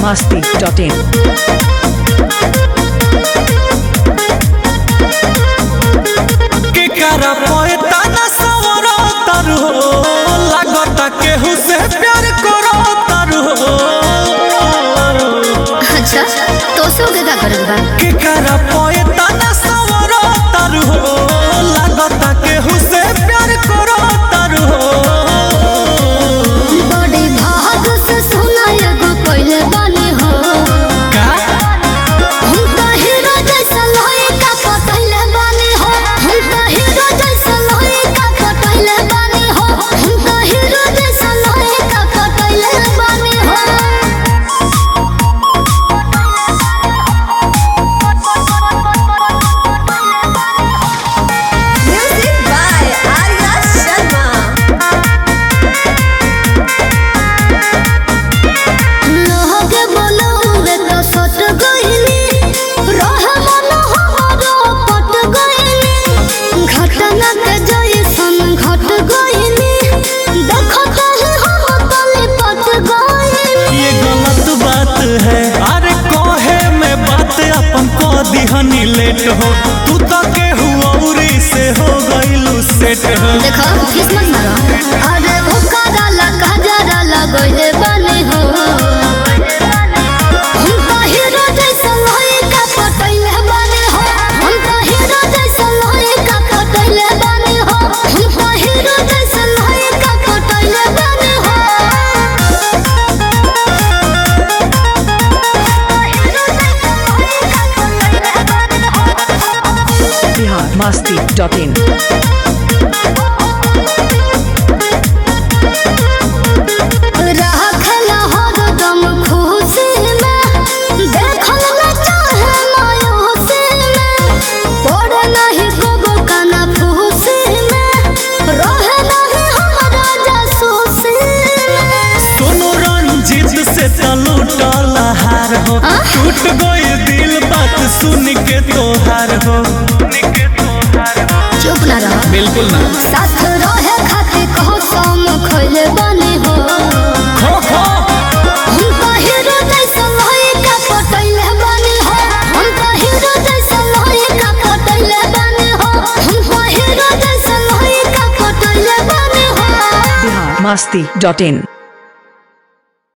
biharmasti.in केकरा पोएता ना सवरो तारू हो लागता केहू से प्यार करो तारू हो। अच्छा तो से होगे का करत बा केकरा पोएता ना सवरो तारू हो लागता केहू से प्यार करो तारू हो। बड़े भाग से सोना एगो पहले बानी हो का हम तो हीरो जैसा लोहे का पटैले बानी हो हम तो हीरो जैसा लोहे का पटैले बानी हो हम तो हीरो जैसा लोहे का पटैले बानी हो। Music by Arya Sharma. लोगे बोलोगे तो सट गइली रह मन हमरो पट गइली घटना के जइसन घट गइली देखत ही हम तले पट गइली। ये गलत बात है अरे कोहे में बात अपन को दिहनी लेट हो तू तो केहू औरी से हो गइलू सेट हो। देखो किस्मत मारो अरे भुकारा लगा जरा लगइले बानी हो हम तो हीरो जैसा लोहे का पटैले बानी हो हम तो हीरो जैसा लोहे का पटैले बानी हो हम तो हीरो जैसा लोहे का पटैले बानी हो। biharmasti.in राखला हरदम खुशी में देखल न चाहे मायूसी में पड़े नहीं कबो काना फूसी में रहे नहीं हमरा जासूसी में। सोनू रंजीत से तलू टला हार हो टूट गई दिल बात सुन के तोहार हो। चुप ना रहो बिल्कुल ना साथ रहे खातिर कसम खइले बानी हो खो खो हम तो हीरो जैसा लोहे का पटैले बानी हो हम तो हीरो जैसा लोहे का पटैले बानी हो हम तो हीरो जैसा लोहे का पटैले बानी हो। biharmasti.in